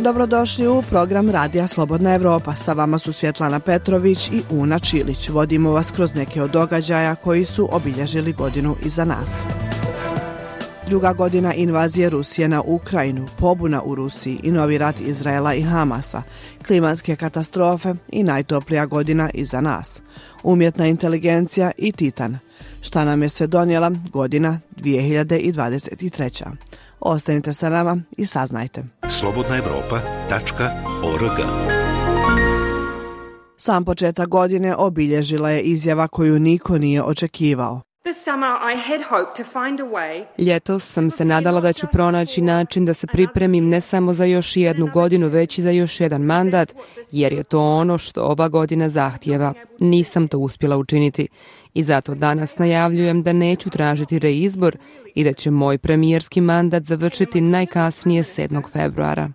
Dobrodošli u program Radija Slobodna Evropa. Sa vama su Svjetlana Petrović i Una Čilić. Vodimo vas kroz neke od događaja koji su obilježili godinu iza nas. Druga godina invazije Rusije na Ukrajinu, pobuna u Rusiji i novi rat Izraela i Hamasa, klimatske katastrofe i najtoplija godina iza nas. Umjetna inteligencija i Titan. Šta nam je sve donijela godina 2023. Ostanite sa nama i saznajte. slobodnaevropa.org. Sam početak godine obilježila je izjava koju niko nije očekivao. Ljetos sam se nadala da ću pronaći način da se pripremim ne samo za još jednu godinu, već i za još jedan mandat, jer je to ono što ova godina zahtijeva. Nisam to uspjela učiniti i zato danas najavljujem da neću tražiti reizbor i da će moj premijerski mandat završiti najkasnije 7. februara.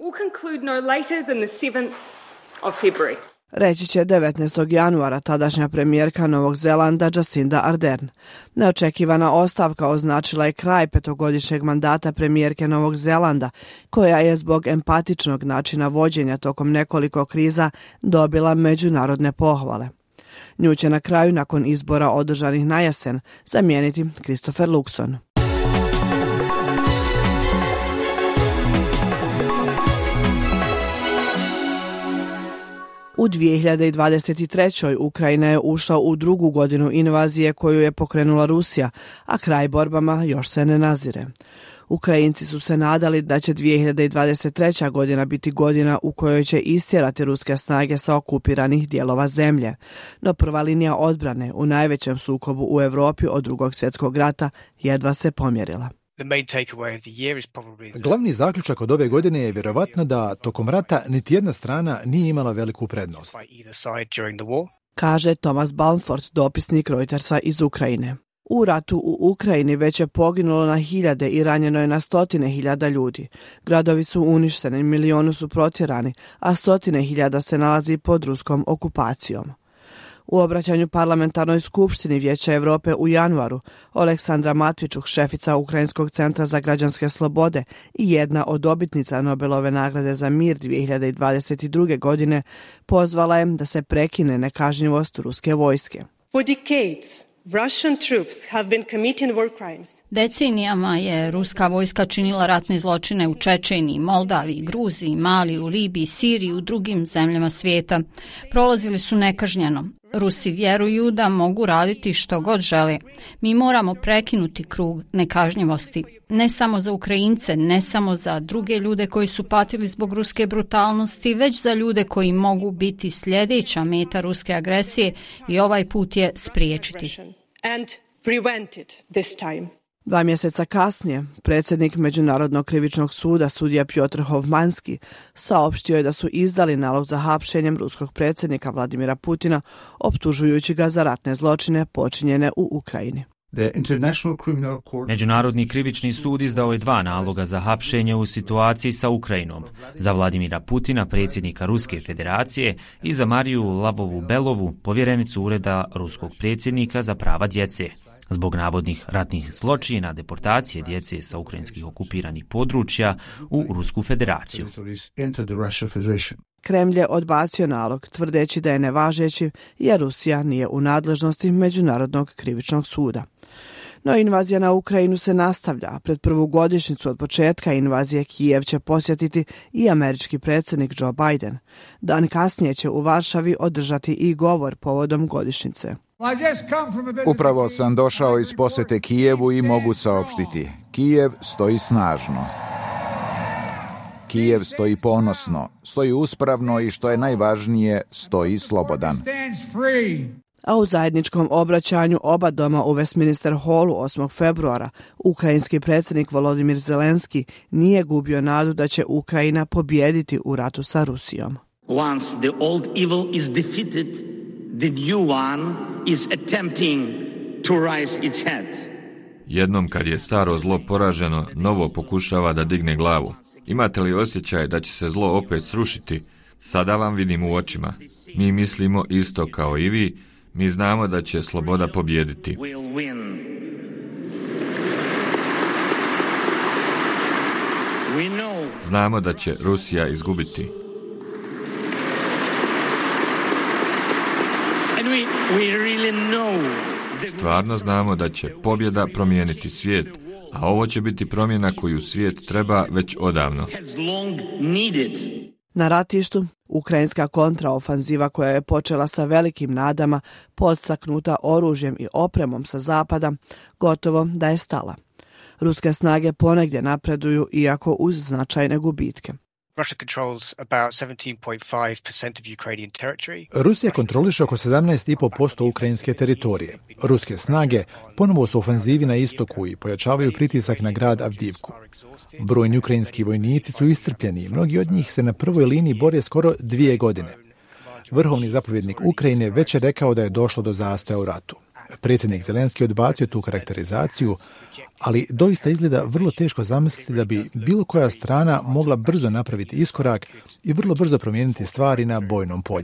Reći će 19. januara tadašnja premijerka Novog Zelanda Jacinda Ardern. Neočekivana ostavka označila je kraj petogodišnjeg mandata premijerke Novog Zelanda, koja je zbog empatičnog načina vođenja tokom nekoliko kriza dobila međunarodne pohvale. Nju će na kraju, nakon izbora održanih na jesen, zamijeniti Christopher Luxon. U 2023. Ukrajina je ušla u drugu godinu invazije koju je pokrenula Rusija, a kraj borbama još se ne nazire. Ukrajinci su se nadali da će 2023. godina biti godina u kojoj će istjerati ruske snage sa okupiranih dijelova zemlje. No prva linija odbrane u najvećem sukobu u Europi od Drugog svjetskog rata jedva se pomjerila. Glavni zaključak od ove godine je vjerovatno da tokom rata niti jedna strana nije imala veliku prednost, kaže Thomas Balmford, dopisnik Reutersa iz Ukrajine. U ratu u Ukrajini već je poginulo na hiljade i ranjeno je na stotine hiljada ljudi. Gradovi su uništeni, milioni su protjerani, a stotine hiljada se nalazi pod ruskom okupacijom. U obraćanju parlamentarnoj skupštini Vijeća Europe u januaru, Oleksandra Matvičuk, šefica Ukrajinskog centra za građanske slobode i jedna od dobitnica Nobelove nagrade za mir 2022. godine, pozvala je da se prekine nekažnjivost ruske vojske. Decenijama je ruska vojska činila ratne zločine u Čečeniji, Moldaviji, Gruziji, Maliju, Libiji, Siriji i u drugim zemljama svijeta. Prolazili su nekažnjeno. Rusi vjeruju da mogu raditi što god žele. Mi moramo prekinuti krug nekažnjivosti. Ne samo za Ukrajince, ne samo za druge ljude koji su patili zbog ruske brutalnosti, već za ljude koji mogu biti sljedeća meta ruske agresije i ovaj put je spriječiti. 2 mjeseca kasnije, predsjednik Međunarodnog krivičnog suda, sudija Pjotr Hovmanski, saopštio je da su izdali nalog za hapšenjem ruskog predsjednika Vladimira Putina, optužujući ga za ratne zločine počinjene u Ukrajini. Međunarodni krivični sud izdao je 2 naloga za hapšenje u situaciji sa Ukrajinom, za Vladimira Putina, predsjednika Ruske federacije, i za Mariju Lavovu-Belovu, povjerenicu Ureda ruskog predsjednika za prava djece, zbog navodnih ratnih zločina, deportacije djece sa ukrajinskih okupiranih područja u Rusku federaciju. Kremlj je odbacio nalog, tvrdeći da je nevažeći jer Rusija nije u nadležnosti Međunarodnog krivičnog suda. No invazija na Ukrajinu se nastavlja. Pred prvu godišnjicu od početka invazije Kijev će posjetiti i američki predsjednik Joe Biden. Dan kasnije će u Varšavi održati i govor povodom godišnjice. Upravo sam došao iz posjete Kijevu i mogu saopštiti. Kijev stoji snažno. Kijev stoji ponosno, stoji uspravno i što je najvažnije, stoji slobodan. A u zajedničkom obraćanju oba doma u Westminster Hallu 8. februara, ukrajinski predsjednik Volodymyr Zelenski nije gubio nadu da će Ukrajina pobijediti u ratu sa Rusijom. Once the old evil is defeated, the new one is attempting to raise its head. Jednom kad je staro zlo poraženo, novo pokušava da digne glavu. Imate li osjećaj da će se zlo opet srušiti? Sada vam vidim u očima. Mi mislimo isto kao i vi. Mi znamo da će sloboda pobijediti. Znamo da će Rusija izgubiti. Stvarno znamo da će pobjeda promijeniti svijet, a ovo će biti promjena koju svijet treba već odavno. Na ratištu, ukrajinska kontraofanziva koja je počela sa velikim nadama, podstaknuta oružjem i opremom sa zapada, gotovo da je stala. Ruske snage ponegdje napreduju, iako uz značajne gubitke. Rusija kontroliše oko 17,5% ukrajinske teritorije. Ruske snage ponovo su u ofanzivi na istoku i pojačavaju pritisak na grad Avdivku. Brojni ukrajinski vojnici su iscrpljeni i mnogi od njih se na prvoj liniji bore skoro 2 godine. Vrhovni zapovjednik Ukrajine već je rekao da je došlo do zastoja u ratu. Predsjednik Zelenski odbacio tu karakterizaciju, ali doista izgleda vrlo teško zamisliti da bi bilo koja strana mogla brzo napraviti iskorak i vrlo brzo promijeniti stvari na bojnom polju.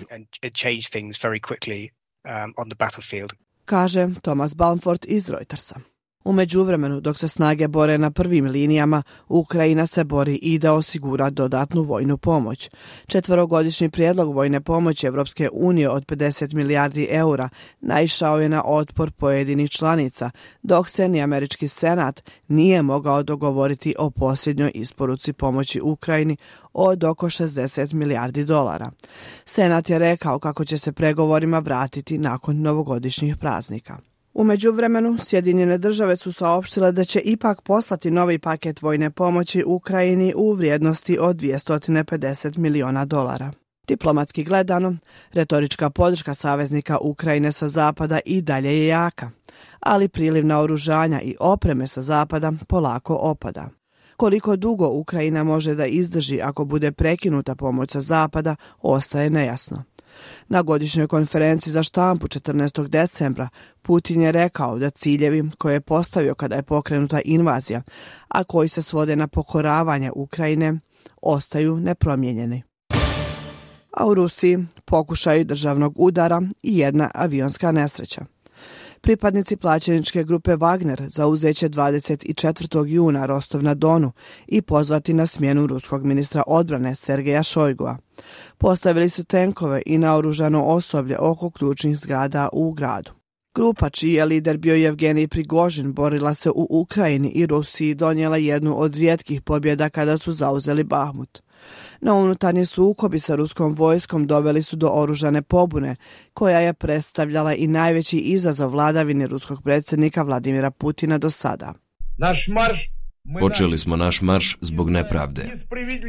Kaže Thomas Balmford iz Reutersa. U međuvremenu, dok se snage bore na prvim linijama, Ukrajina se bori i da osigura dodatnu vojnu pomoć. 4-godišnji prijedlog vojne pomoći Evropske unije od 50 milijardi eura naišao je na otpor pojedinih članica, dok se ni američki senat nije mogao dogovoriti o posljednjoj isporuci pomoći Ukrajini od oko 60 milijardi dolara. Senat je rekao kako će se pregovorima vratiti nakon novogodišnjih praznika. U međuvremenu, Sjedinjene države su saopštile da će ipak poslati novi paket vojne pomoći Ukrajini u vrijednosti od 250 miliona dolara. Diplomatski gledano, retorička podrška saveznika Ukrajine sa zapada i dalje je jaka, ali priliv naoružanja i opreme sa zapada polako opada. Koliko dugo Ukrajina može da izdrži ako bude prekinuta pomoć sa zapada, ostaje nejasno. Na godišnjoj konferenciji za štampu 14. decembra Putin je rekao da ciljevi koje je postavio kada je pokrenuta invazija, a koji se svode na pokoravanje Ukrajine, ostaju nepromijenjeni. A u Rusiji pokušaj državnog udara i jedna avionska nesreća. Pripadnici plaćeničke grupe Wagner zauzeće 24. juna Rostov na Donu i pozvati na smjenu ruskog ministra odbrane Sergeja Šojgua. Postavili su tenkove i naoružano osoblje oko ključnih zgrada u gradu. Grupa, čiji je lider bio Evgenij Prigožin, borila se u Ukrajini i Rusiji donijela jednu od rijetkih pobjeda kada su zauzeli Bahmut. Na unutarnji sukobi sa ruskom vojskom doveli su do oružane pobune, koja je predstavljala i najveći izazov vladavini ruskog predsjednika Vladimira Putina do sada. Počeli smo naš marš zbog nepravde,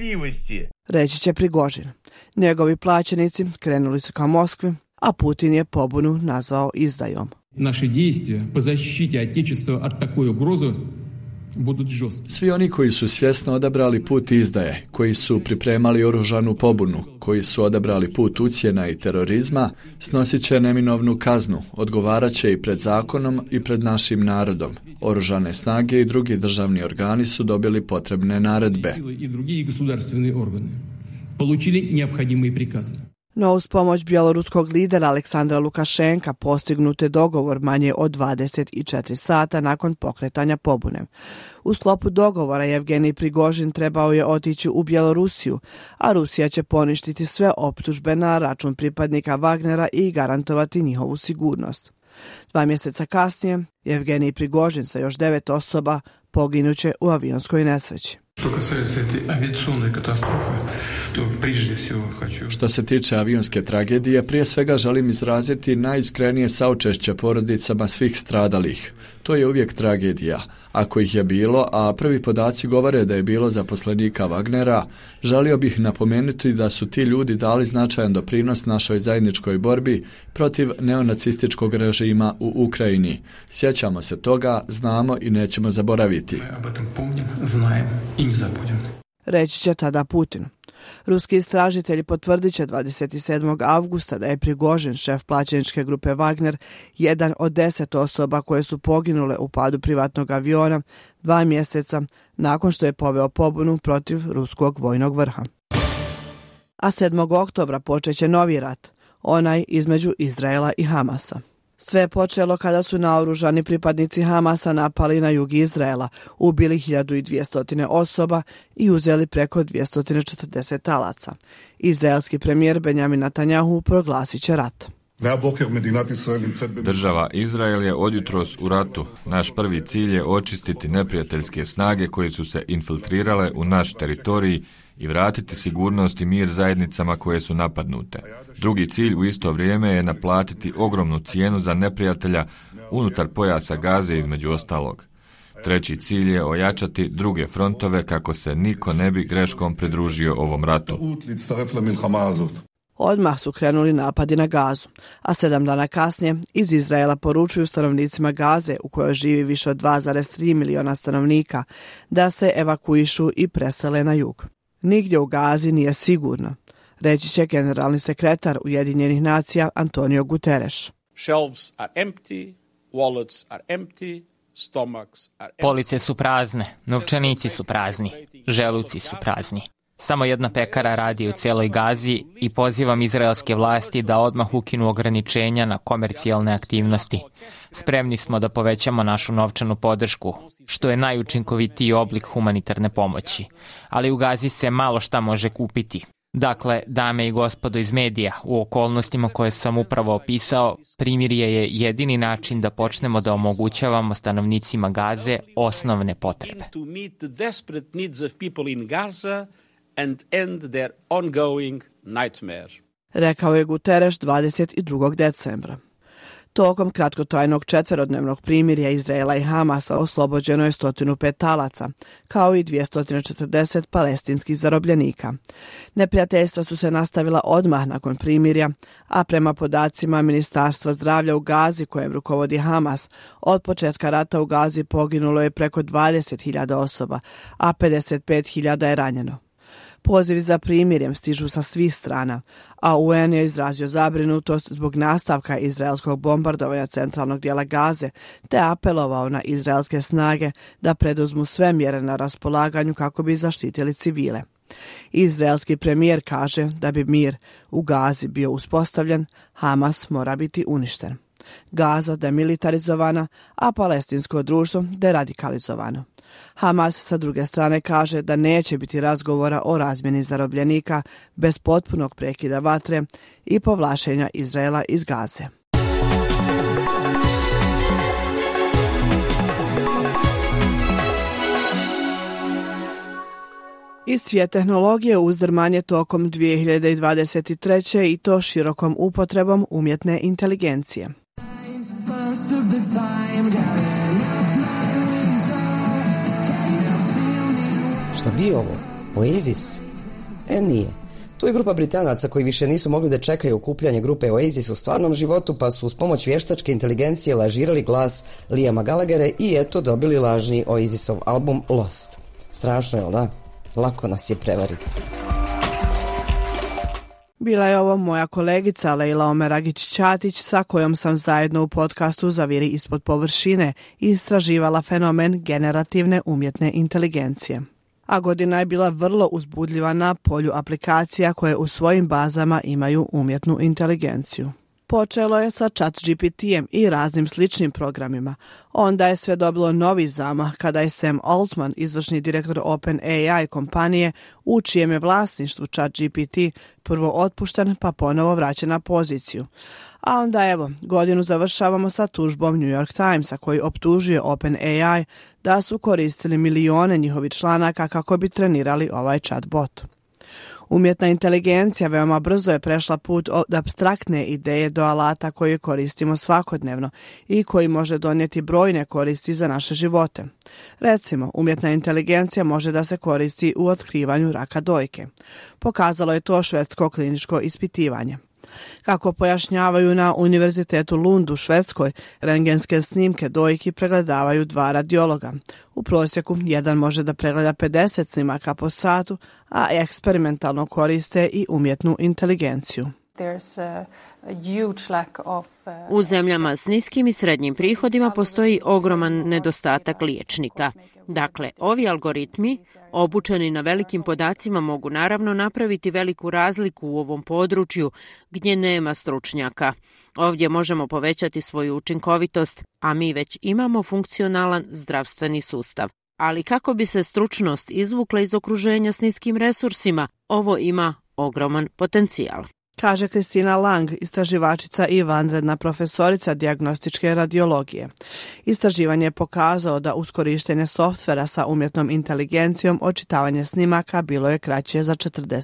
reći će Prigožin. Njegovi plaćenici krenuli su ka Moskvi, a Putin je pobunu nazvao izdajom. Naše действия по защите отечества от такой угрозы будут жесткие. Svi oni koji su svjesno odabrali put izdaje, koji su pripremali oružanu pobunu, koji su odabrali put ucjena i terorizma, snosit će neminovnu kaznu, odgovarat će i pred zakonom i pred našim narodom. Oružane snage i drugi državni organi su dobili potrebne naredbe. No uz pomoć bjeloruskog lidera Aleksandra Lukašenka postignut je dogovor manje od 24 sata nakon pokretanja pobune. U sklopu dogovora Evgenij Prigožin trebao je otići u Bjelorusiju, a Rusija će poništiti sve optužbe na račun pripadnika Wagnera i garantovati njihovu sigurnost. 2 mjeseca kasnije, Evgenij Prigožin sa još 9 osoba poginuće u avionskoj nesreći. Što se tiče avionske tragedije, prije svega želim izraziti najiskrenije saučešće porodicama svih stradalih. To je uvijek tragedija. Ako ih je bilo, a prvi podaci govore da je bilo zaposlenika Wagnera, želio bih napomenuti da su ti ljudi dali značajan doprinos našoj zajedničkoj borbi protiv neonacističkog režima u Ukrajini. Sjećamo se toga, znamo i nećemo zaboraviti. Reći će tada Putin. Ruski istražitelji potvrdit će 27. avgusta da je Prigožin, šef plaćeničke grupe Wagner, jedan od 10 osoba koje su poginule u padu privatnog aviona 2 mjeseca nakon što je poveo pobunu protiv ruskog vojnog vrha. A 7. oktobra počeće novi rat, onaj između Izraela i Hamasa. Sve je počelo kada su naoružani pripadnici Hamasa napali na jug Izraela, ubili 1200 osoba i uzeli preko 240 talaca. Izraelski premijer Benjamin Netanjahu proglasit će rat. Država Izrael je odjutros u ratu. Naš prvi cilj je očistiti neprijateljske snage koje su se infiltrirale u naš teritorij i vratiti sigurnost i mir zajednicama koje su napadnute. Drugi cilj u isto vrijeme je naplatiti ogromnu cijenu za neprijatelja unutar pojasa Gaze između ostalog. Treći cilj je ojačati druge frontove kako se niko ne bi greškom pridružio ovom ratu. Odmah su krenuli napadi na Gazu, a 7 dana kasnije iz Izraela poručuju stanovnicima Gaze, u kojoj živi više od 2,3 miliona stanovnika, da se evakuišu i presele na jug. Nigdje u Gazi nije sigurno, reći će generalni sekretar Ujedinjenih nacija Antonio Guterres. Shelves are empty, wallets are empty, stomachs are empty. Police su prazne, novčanici su prazni, želuci su prazni. Samo jedna pekara radi u cijeloj Gazi i pozivam izraelske vlasti da odmah ukinu ograničenja na komercijalne aktivnosti. Spremni smo da povećamo našu novčanu podršku, što je najučinkovitiji oblik humanitarne pomoći. Ali u Gazi se malo šta može kupiti. Dakle, dame i gospodo iz medija, u okolnostima koje sam upravo opisao, primirje je jedini način da počnemo da omogućavamo stanovnicima Gaze osnovne potrebe. And end their ongoing nightmare. Rekao je Guterres 22. decembra. Tokom kratkotrajnog 4-dnevnog primirja Izraela i Hamasa oslobođeno je 105 talaca, kao i 240 palestinskih zarobljenika. Neprijateljstva su se nastavila odmah nakon primirja, a prema podacima Ministarstva zdravlja u Gazi, kojem rukovodi Hamas, od početka rata u Gazi poginulo je preko 20.000 osoba, a 55.000 je ranjeno. Pozivi za primirjem stižu sa svih strana, a UN je izrazio zabrinutost zbog nastavka izraelskog bombardovanja centralnog dijela Gaze, te apelovao na izraelske snage da preduzmu sve mjere na raspolaganju kako bi zaštitili civile. Izraelski premijer kaže da bi mir u Gazi bio uspostavljen, Hamas mora biti uništen. Gaza demilitarizovana, a palestinsko društvo deradikalizovano. Hamas sa druge strane kaže da neće biti razgovora o razmjeni zarobljenika bez potpunog prekida vatre i povlačenja Izraela iz Gaze. Iz svijet tehnologije uzdrmanje tokom 2023. i to širokom upotrebom umjetne inteligencije. Šta bi ovo? Oasis? Nije. To je grupa Britanaca koji više nisu mogli da čekaju okupljanje grupe Oasis u stvarnom životu, pa su uz pomoć vještačke inteligencije lažirali glas Liama Gallaghera i eto dobili lažni Oasisov album Lost. Strašno, jel da? Lako nas je prevariti. Bila je ovo moja kolegica Leila Omeragić-Ćatić sa kojom sam zajedno u podcastu Zaviri ispod površine istraživala fenomen generativne umjetne inteligencije. A godina je bila vrlo uzbudljiva na polju aplikacija koje u svojim bazama imaju umjetnu inteligenciju. Počelo je sa ChatGPT-em i raznim sličnim programima. Onda je sve dobilo novi zamah kada je Sam Altman, izvršni direktor OpenAI kompanije, u čijem je vlasništvu ChatGPT prvo otpušten pa ponovo vraćen na poziciju. A onda evo, godinu završavamo sa tužbom New York Timesa koji optužuje OpenAI da su koristili milione njihovih članaka kako bi trenirali ovaj chatbot. Umjetna inteligencija veoma brzo je prešla put od apstraktne ideje do alata koje koristimo svakodnevno i koji može donijeti brojne koristi za naše živote. Recimo, umjetna inteligencija može da se koristi u otkrivanju raka dojke. Pokazalo je to švedsko kliničko ispitivanje. Kako pojašnjavaju na Univerzitetu Lund u Švedskoj, rentgenske snimke dojki pregledavaju 2 radiologa. U prosjeku jedan može da pregleda 50 snimaka po satu, a eksperimentalno koriste i umjetnu inteligenciju. U zemljama s niskim i srednjim prihodima postoji ogroman nedostatak liječnika. Dakle, ovi algoritmi, obučeni na velikim podacima, mogu naravno napraviti veliku razliku u ovom području gdje nema stručnjaka. Ovdje možemo povećati svoju učinkovitost, a mi već imamo funkcionalan zdravstveni sustav. Ali kako bi se stručnost izvukla iz okruženja s niskim resursima, ovo ima ogroman potencijal. Kaže Kristina Lang, istraživačica i vanredna profesorica dijagnostičke radiologije. Istraživanje je pokazalo da uz korištenje softvera sa umjetnom inteligencijom očitavanje snimaka bilo je kraće za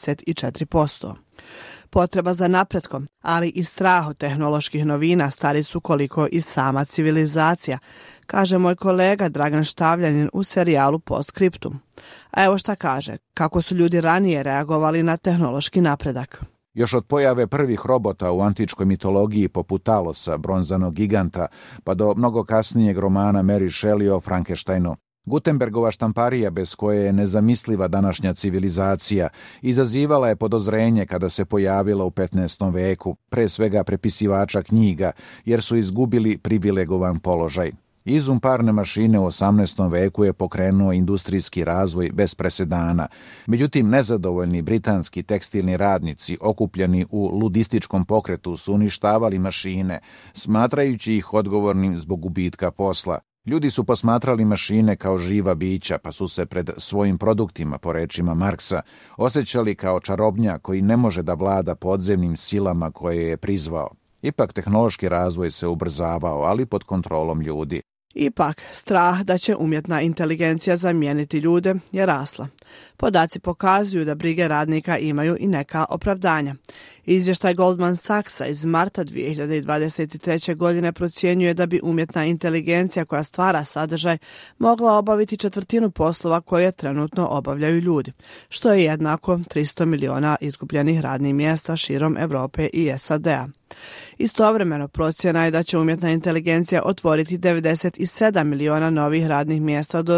44%. Potreba za napretkom, ali i strah od tehnoloških novina stari su koliko i sama civilizacija, kaže moj kolega Dragan Štavljanin u serijalu Postscriptum. A evo šta kaže, kako su ljudi ranije reagovali na tehnološki napredak. Još od pojave prvih robota u antičkoj mitologiji poput Talosa, bronzanog giganta, pa do mnogo kasnijeg romana Mary Shelley o Frankensteinu, Gutenbergova štamparija, bez koje je nezamisliva današnja civilizacija, izazivala je podozrenje kada se pojavila u 15. veku, pre svega prepisivača knjiga, jer su izgubili privilegovan položaj. Izum parne mašine u 18. veku je pokrenuo industrijski razvoj bez presedana. Međutim, nezadovoljni britanski tekstilni radnici okupljeni u ludističkom pokretu su uništavali mašine, smatrajući ih odgovornim zbog gubitka posla. Ljudi su posmatrali mašine kao živa bića, pa su se pred svojim produktima, po rečima Marksa, osjećali kao čarobnjak koji ne može da vlada podzemnim silama koje je prizvao. Ipak tehnološki razvoj se ubrzavao, ali pod kontrolom ljudi. Ipak, strah da će umjetna inteligencija zamijeniti ljude je rasla. Podaci pokazuju da brige radnika imaju i neka opravdanja. Izvještaj Goldman Sachsa iz marta 2023. godine procjenjuje da bi umjetna inteligencija koja stvara sadržaj mogla obaviti 1/4 poslova koje trenutno obavljaju ljudi, što je jednako 300 miliona izgubljenih radnih mjesta širom Europe i SAD-a. Istovremeno procjena je da će umjetna inteligencija otvoriti 97 miliona novih radnih mjesta do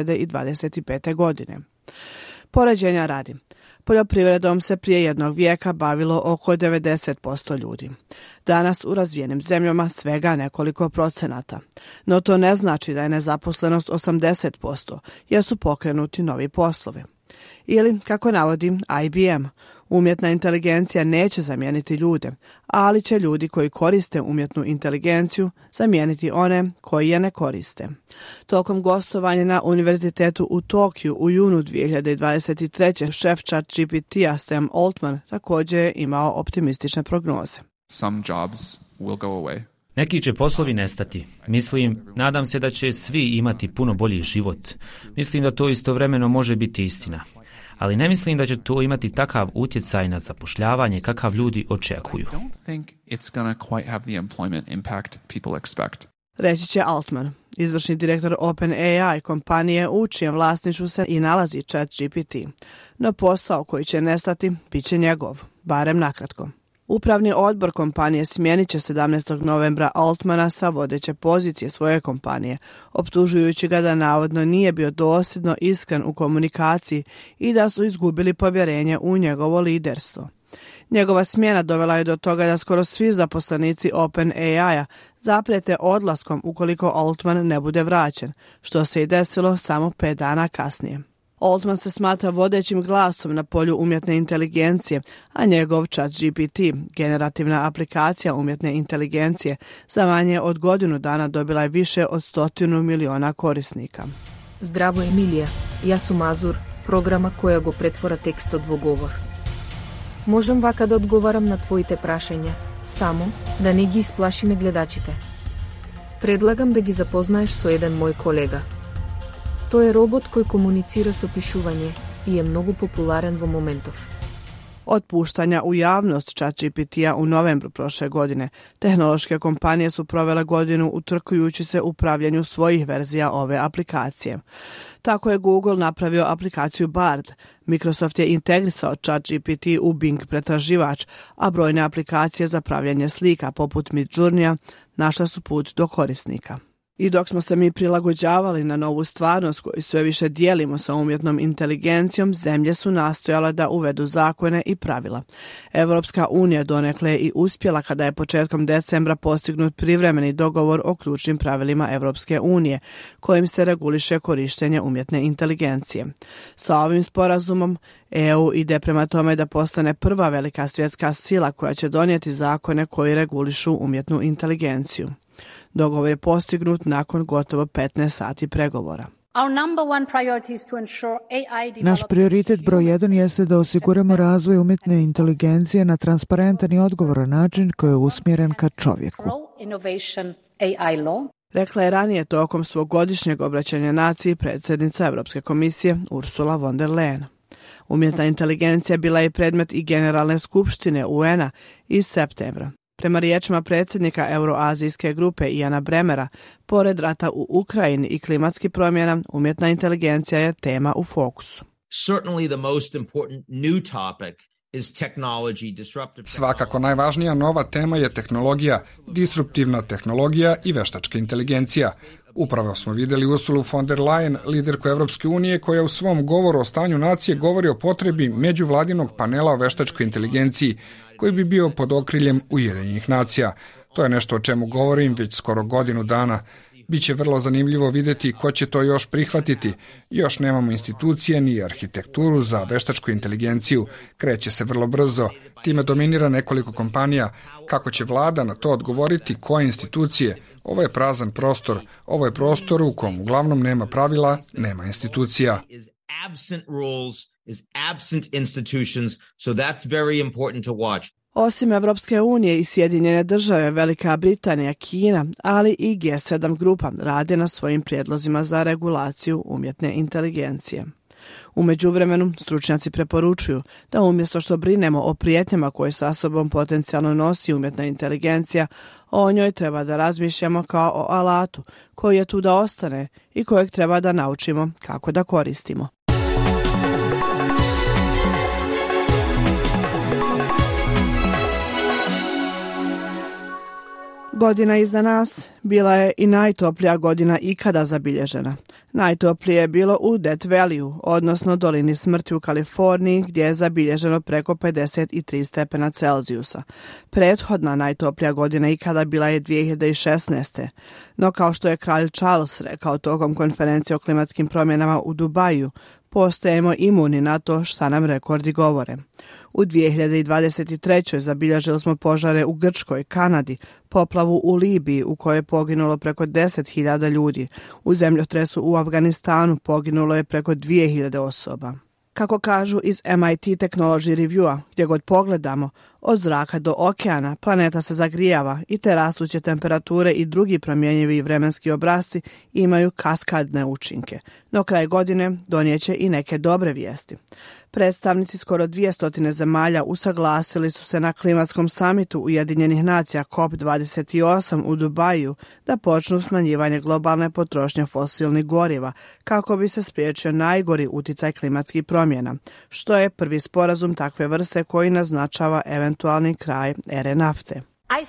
2025. godine. Poređenja radi. Poljoprivredom se prije jednog vijeka bavilo oko 90% ljudi. Danas u razvijenim zemljama svega nekoliko procenata. No to ne znači da je nezaposlenost 80%, jer su pokrenuti novi poslovi. Ili, kako navodi IBM, umjetna inteligencija neće zamijeniti ljude, ali će ljudi koji koriste umjetnu inteligenciju zamijeniti one koji je ne koriste. Tokom gostovanja na univerzitetu u Tokiju u junu 2023. šef ChatGPT-a Sam Altman također je imao optimistične prognoze. Some jobs will go away. Neki će poslovi nestati. Nadam se da će svi imati puno bolji život. Mislim da to istovremeno može biti istina. Ali ne mislim da će to imati takav utjecaj na zapošljavanje kakav ljudi očekuju. Reći će Altman, izvršni direktor OpenAI kompanije u čijem vlasništvu se i nalazi ChatGPT. No posao koji će nestati bit će njegov, barem nakratko. Upravni odbor kompanije smijenit će 17. novembra Altmana sa vodeće pozicije svoje kompanije, optužujući ga da navodno nije bio dosljedno iskren u komunikaciji i da su izgubili povjerenje u njegovo liderstvo. Njegova smjena dovela je do toga da skoro svi zaposlenici OpenAI-a zaprijete odlaskom ukoliko Altman ne bude vraćen, što se i desilo samo 5 dana kasnije. Altman se smatra vodećim glasom na polju umjetne inteligencije, a njegov ChatGPT, generativna aplikacija umjetne inteligencije, za manje od godinu dana dobila je više od 100 miliona korisnika. Zdravo Emilija, ja su Mazur, programa koja go pretvora tekst od vogovor. Možem vaka da odgovaram na tvojite prašenja, samo da ne gi isplašime gledačite. Predlagam da gi zapoznaješ so jedan moj kolega. To je robot koji komunicira s opišuvanje i je mnogo popularen v momentov. Od puštanja u javnost ChatGPT-a u novembru prošle godine, tehnološke kompanije su provele godinu utrkujući se u pravljenju svojih verzija ove aplikacije. Tako je Google napravio aplikaciju Bard, Microsoft je integrisao ChatGPT u Bing pretraživač, a brojne aplikacije za pravljanje slika poput Midjourneya našla su put do korisnika. I dok smo se mi prilagođavali na novu stvarnost koju sve više dijelimo sa umjetnom inteligencijom, zemlje su nastojale da uvedu zakone i pravila. Europska unija donekle je i uspjela kada je početkom decembra postignut privremeni dogovor o ključnim pravilima Europske unije, kojim se reguliše korištenje umjetne inteligencije. Sa ovim sporazumom EU ide prema tome da postane prva velika svjetska sila koja će donijeti zakone koji regulišu umjetnu inteligenciju. Dogovor je postignut nakon gotovo 15 sati pregovora. Naš prioritet broj 1 jeste da osiguramo razvoj umjetne inteligencije na transparentan i odgovoran način koji je usmjeren ka čovjeku. Rekla je ranije tokom svog godišnjeg obraćanja naciji predsjednica Europske komisije Ursula von der Leyen. Umjetna inteligencija bila je predmet i Generalne skupštine UN-a iz septembra. Prema riječima predsjednika Euroazijske grupe Iana Bremera, pored rata u Ukrajini i klimatskih promjena, umjetna inteligencija je tema u fokusu. Svakako najvažnija nova tema je tehnologija, disruptivna tehnologija i veštačka inteligencija. Upravo smo vidjeli Ursulu von der Leyen, liderku Evropske unije, koja u svom govoru o stanju nacije govori o potrebi međuvladinog panela o veštačkoj inteligenciji, koji bi bio pod okriljem Ujedinjenih nacija. To je nešto o čemu govorim već skoro godinu dana. Biće vrlo zanimljivo vidjeti ko će to još prihvatiti. Još nemamo institucije ni arhitekturu za veštačku inteligenciju. Kreće se vrlo brzo. Time dominira nekoliko kompanija. Kako će vlada na to odgovoriti, koje institucije? Ovo je prazan prostor. Ovo je prostor u kom uglavnom nema pravila, nema institucija. Osim Evropske unije i Sjedinjene države, Velika Britanija, Kina, ali i G7 grupa rade na svojim prijedlozima za regulaciju umjetne inteligencije. U međuvremenu, stručnjaci preporučuju da umjesto što brinemo o prijetnjama koje sa sobom potencijalno nosi umjetna inteligencija, o njoj treba da razmišljamo kao o alatu koji je tu da ostane i kojeg treba da naučimo kako da koristimo. Godina iza nas bila je i najtoplija godina ikada zabilježena. Najtoplije je bilo u Death Valley, odnosno dolini smrti u Kaliforniji, gdje je zabilježeno preko 53 stepena Celzijusa. Prethodna najtoplija godina ikada bila je 2016. No kao što je kralj Charles rekao tokom konferencije o klimatskim promjenama u Dubaju, postajemo imuni na to šta nam rekordi govore. U 2023. zabilježili smo požare u Grčkoj, Kanadi, poplavu u Libiji u kojoj je poginulo preko 10.000 ljudi. U zemljotresu u Afganistanu poginulo je preko 2.000 osoba. Kako kažu iz MIT Technology Reviewa, gdje god pogledamo, od zraka do okeana planeta se zagrijava i te rastuće temperature i drugi promjenjivi vremenski obrasci imaju kaskadne učinke. No kraj godine donijeće i neke dobre vijesti. Predstavnici skoro 200 zemalja usaglasili su se na klimatskom samitu Ujedinjenih nacija COP28 u Dubaju da počnu smanjivanje globalne potrošnje fosilnih goriva kako bi se spriječio najgori uticaj klimatskih promjena, što je prvi sporazum takve vrste koji naznačava eventualni kraj ere nafte.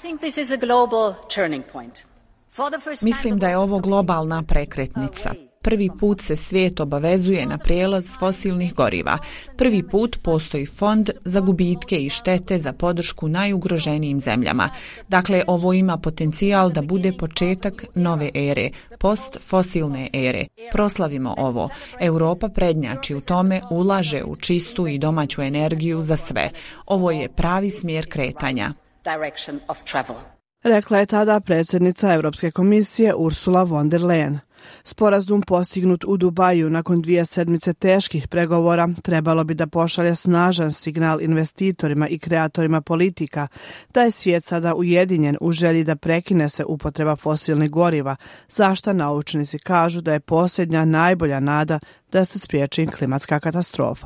Mislim da je ovo globalna prekretnica. Prvi put se svijet obavezuje na prijelaz fosilnih goriva. Prvi put postoji fond za gubitke i štete za podršku najugroženijim zemljama. Dakle, ovo ima potencijal da bude početak nove ere, postfosilne ere. Proslavimo ovo. Europa prednjači u tome, ulaže u čistu i domaću energiju za sve. Ovo je pravi smjer kretanja. Rekla je tada predsjednica Europske komisije Ursula von der Leyen. Sporazum postignut u Dubaju nakon 2 sedmice teških pregovora trebalo bi da pošalje snažan signal investitorima i kreatorima politika da je svijet sada ujedinjen u želji da prekine se upotreba fosilnih goriva, za što naučnici kažu da je posljednja najbolja nada da se spriječi klimatska katastrofa.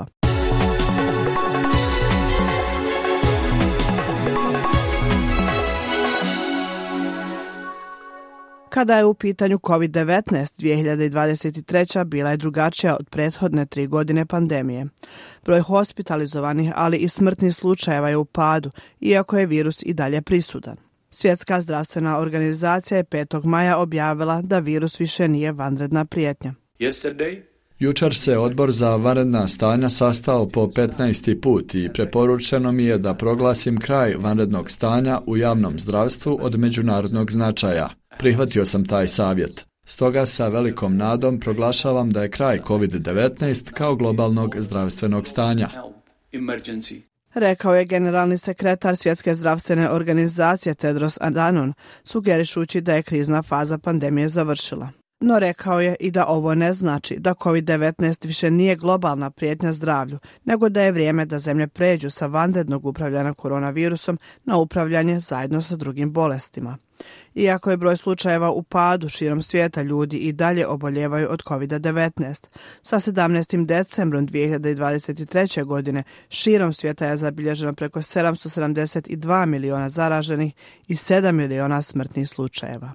Kada je u pitanju COVID-19, 2023. bila je drugačija od prethodne 3 godine pandemije. Broj hospitalizovanih, ali i smrtnih slučajeva je u padu, iako je virus i dalje prisutan. Svjetska zdravstvena organizacija je 5. maja objavila da virus više nije vanredna prijetnja. Jučer se odbor za vanredna stanja sastao po 15. put i preporučeno mi je da proglasim kraj vanrednog stanja u javnom zdravstvu od međunarodnog značaja. Prihvatio sam taj savjet. Stoga sa velikom nadom proglašavam da je kraj COVID-19 kao globalnog zdravstvenog stanja. Rekao je generalni sekretar Svjetske zdravstvene organizacije Tedros Adhanom, sugerišući da je krizna faza pandemije završila. No rekao je i da ovo ne znači da COVID-19 više nije globalna prijetnja zdravlju, nego da je vrijeme da zemlje pređu sa vanrednog upravljanja koronavirusom na upravljanje zajedno sa drugim bolestima. Iako je broj slučajeva u padu širom svijeta, ljudi i dalje oboljevaju od COVID-19. Sa 17. decembrom 2023. godine širom svijeta je zabilježeno preko 772 miliona zaraženih i 7 miliona smrtnih slučajeva.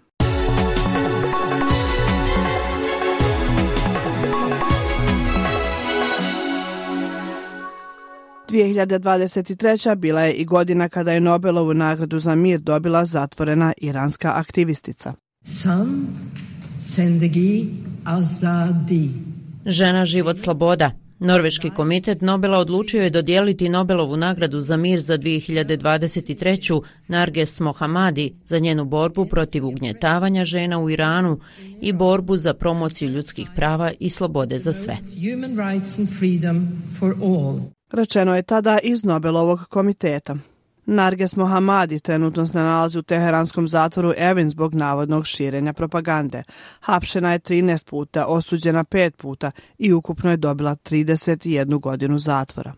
– 2023. bila je i godina kada je Nobelovu nagradu za mir dobila zatvorena iranska aktivistica. Žena, život, sloboda. Norveški komitet Nobela odlučio je dodijeliti Nobelovu nagradu za mir za 2023. Narges Mohammadi za njenu borbu protiv ugnjetavanja žena u Iranu i borbu za promociju ljudskih prava i slobode za sve. Rečeno je tada iz Nobelovog komiteta. Narges Mohammadi trenutno se nalazi u teheranskom zatvoru Evin zbog navodnog širenja propagande. Hapšena je 13 puta, osuđena 5 puta i ukupno je dobila 31 godinu zatvora.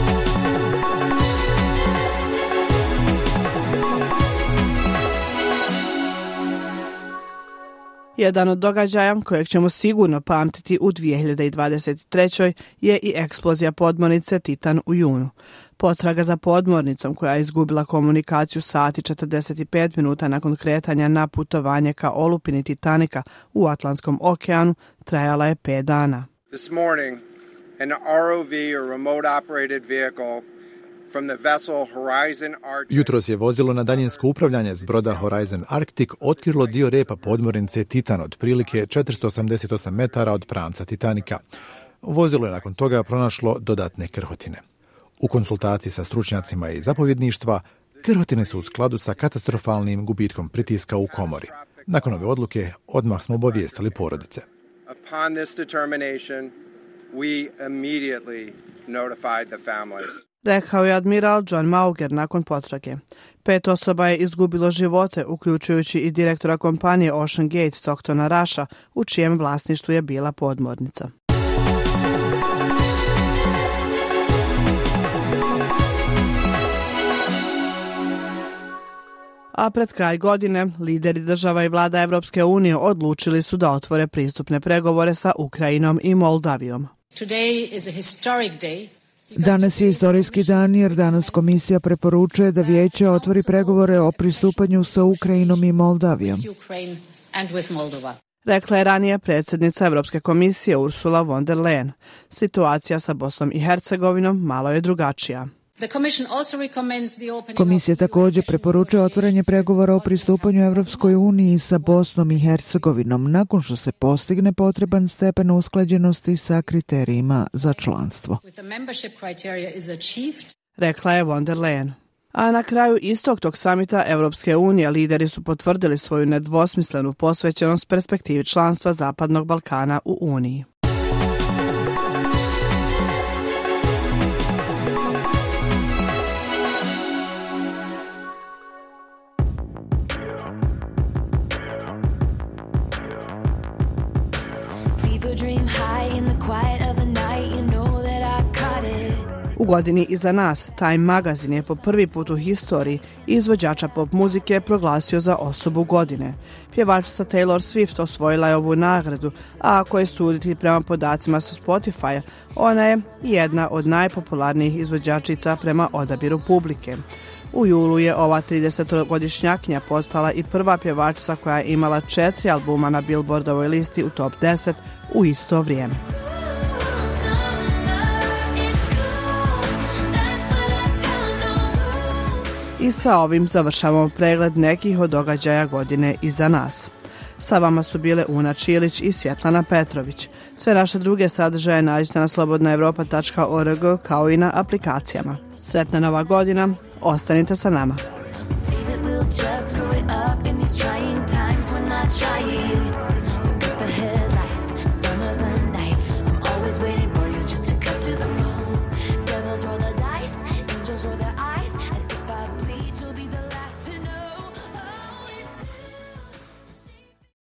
Jedan od događaja kojeg ćemo sigurno pamtiti u 2023. je i eksplozija podmornice Titan u junu. Potraga za podmornicom koja je izgubila komunikaciju sati 45 minuta nakon kretanja na putovanje ka olupini Titanika u Atlantskom okeanu trajala je 5 dana. This morning, an ROV or remote operated vehicle from the vessel Horizon Arctic. Jutros je vozilo na daljinsko upravljanje s broda Horizon Arctic otkrilo dio repa podmornice Titan od prilike 488 metara od pramca Titanika. Vozilo je nakon toga pronašlo dodatne krhotine. U konsultaciji sa stručnjacima i zapovjedništva, krhotine su u skladu sa katastrofalnim gubitkom pritiska u komori. Nakon ove odluke, odmah smo obavijestili porodice. Upon this determination, we immediately notified the families. Rekao je admiral John Mauger nakon potrage. 5 osoba je izgubilo živote, uključujući i direktora kompanije Ocean Gate Stocktona Rusha, u čijem vlasništvu je bila podmornica. A pred kraj godine, lideri država i vlada Evropske unije odlučili su da otvore pristupne pregovore sa Ukrajinom i Moldavijom. Danas je istorijski dan jer danas komisija preporučuje da vijeće otvori pregovore o pristupanju sa Ukrajinom i Moldavijom. Rekla je ranije predsjednica Evropske komisije Ursula von der Leyen. Situacija sa Bosnom i Hercegovinom malo je drugačija. Komisija također preporučuje otvaranje pregovora o pristupanju Evropskoj uniji sa Bosnom i Hercegovinom nakon što se postigne potreban stepen usklađenosti sa kriterijima za članstvo. Rekla je von der Leyen. A na kraju istog tog samita Evropske unije lideri su potvrdili svoju nedvosmislenu posvećenost perspektivi članstva Zapadnog Balkana u Uniji. U godini iza nas, Time magazin je po prvi put u historiji izvođača pop muzike proglasio za osobu godine. Pjevačica Taylor Swift osvojila je ovu nagradu, a ako je suditi prema podacima sa Spotify, ona je jedna od najpopularnijih izvođačica prema odabiru publike. U julu je ova 30-godišnjakinja postala i prva pjevačica koja je imala 4 albuma na Billboardovoj listi u top 10 u isto vrijeme. I sa ovim završavamo pregled nekih od događaja godine iza nas. Sa vama su bile Una Čilić i Svjetlana Petrović. Sve naše druge sadržaje nađete na slobodnaevropa.org kao i na aplikacijama. Sretna Nova godina, ostanite sa nama. Just grow it up in these trying times, we're not trying.